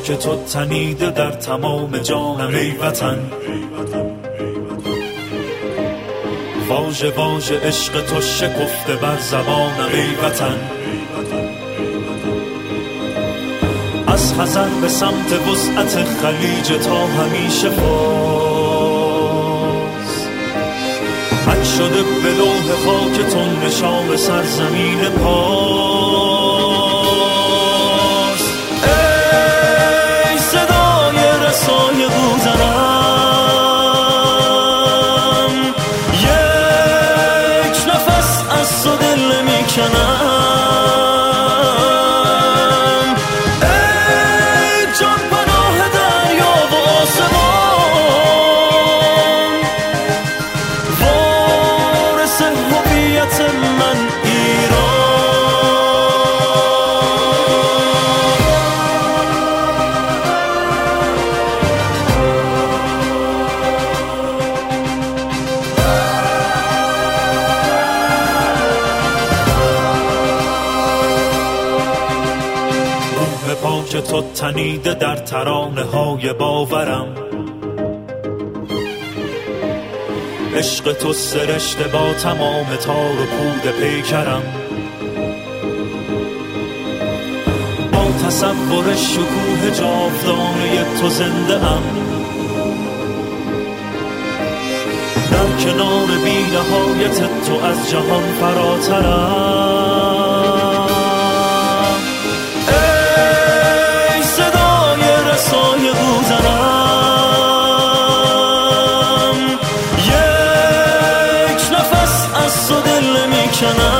خاک تو تنیده در تمام جانم ای وطن. واژه واژه عشق تو شکفته بر زبانم ای وطن. از خزر به سمت وسعت خلیج تا همیشه فاز، حک شده به لوح خاک تو نشان سرزمین پاس. ای صدای رسای بوزنم، یک نفس از تو دل میکنم. پاک تو تنیده در ترانه های باورم، عشق تو سرشته با تمام تار و پود پیکرم. با تصور شکوه جاودانه تو زنده ام، در کنار بی نهایت تو از جهان فراترم. یک نفس از تو دل میکنم.